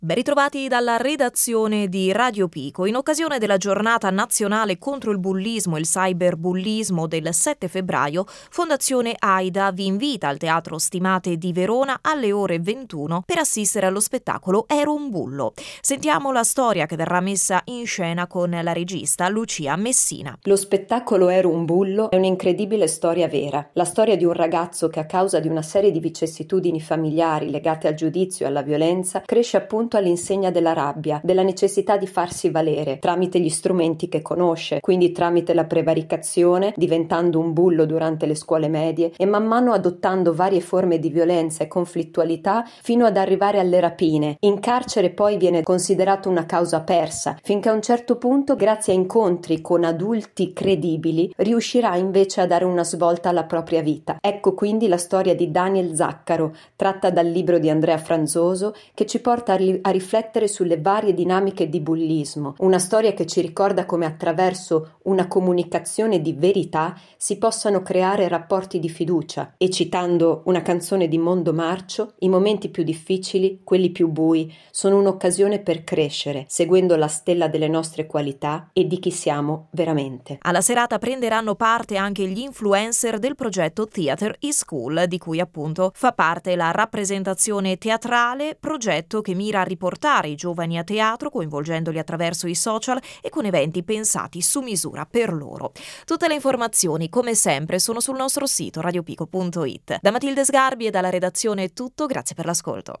Ben ritrovati dalla redazione di Radio Pico. In occasione della giornata nazionale contro il bullismo e il cyberbullismo del 7 febbraio, Fondazione AIDA vi invita al Teatro Stimate di Verona alle ore 21 per assistere allo spettacolo Ero un bullo. Sentiamo la storia che verrà messa in scena con la regista Lucia Messina. Lo spettacolo Ero un bullo è un'incredibile storia vera. La storia di un ragazzo che a causa di una serie di vicissitudini familiari legate al giudizio e alla violenza cresce appunto all'insegna della rabbia, della necessità di farsi valere tramite gli strumenti che conosce, quindi tramite la prevaricazione, diventando un bullo durante le scuole medie e man mano adottando varie forme di violenza e conflittualità fino ad arrivare alle rapine. In carcere poi viene considerato una causa persa, finché a un certo punto, grazie a incontri con adulti credibili, riuscirà invece a dare una svolta alla propria vita. Ecco quindi la storia di Daniel Zaccaro, tratta dal libro di Andrea Franzoso, che ci porta a riflettere sulle varie dinamiche di bullismo, una storia che ci ricorda come attraverso una comunicazione di verità si possano creare rapporti di fiducia e, citando una canzone di Mondo Marcio, i momenti più difficili, quelli più bui, sono un'occasione per crescere, seguendo la stella delle nostre qualità e di chi siamo veramente. Alla serata prenderanno parte anche gli influencer del progetto Theatre is School, di cui appunto fa parte la rappresentazione teatrale, progetto che mira a riportare i giovani a teatro coinvolgendoli attraverso i social e con eventi pensati su misura per loro. Tutte le informazioni, come sempre, sono sul nostro sito radiopico.it. Da Matilde Sgarbi e dalla redazione è tutto, grazie per l'ascolto.